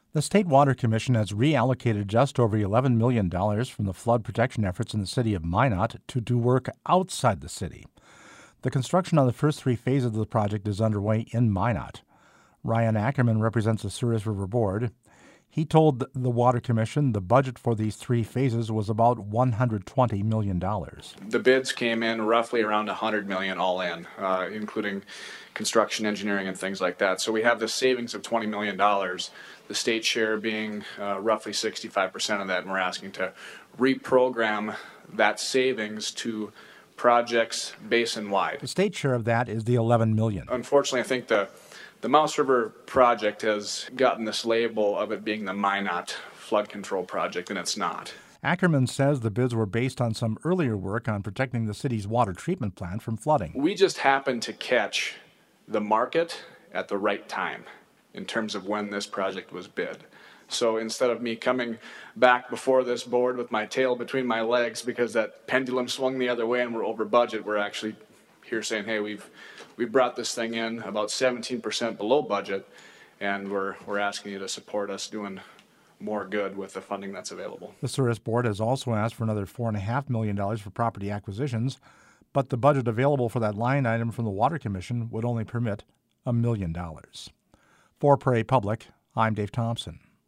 The State Water Commission has reallocated just over $11 million from the flood protection efforts in the city of Minot to do work outside the city. The construction on the first three phases of the project is underway in Minot. Ryan Ackerman represents the Souris River Board. He told the Water Commission the budget for these three phases was about $120 million. The bids came in roughly around $100 million all in, including construction, engineering, and things like that. So we have this savings of $20 million, the state share being roughly 65% of that, and we're asking to reprogram that savings to projects basin-wide. The state share of that is the $11 million. Unfortunately, I think the Mouse River project has gotten this label of it being the Minot flood control project, and it's not. Ackerman says the bids were based on some earlier work on protecting the city's water treatment plant from flooding. We just happened to catch the market at the right time in terms of when this project was bid. So instead of me coming back before this board with my tail between my legs because that pendulum swung the other way and we're over budget, we're actually here saying, hey, we brought this thing in about 17% below budget, and we're asking you to support us doing more good with the funding that's available. The Souris Board has also asked for another $4.5 million for property acquisitions, but the budget available for that line item from the Water Commission would only permit $1 million. For Prairie Public, I'm Dave Thompson.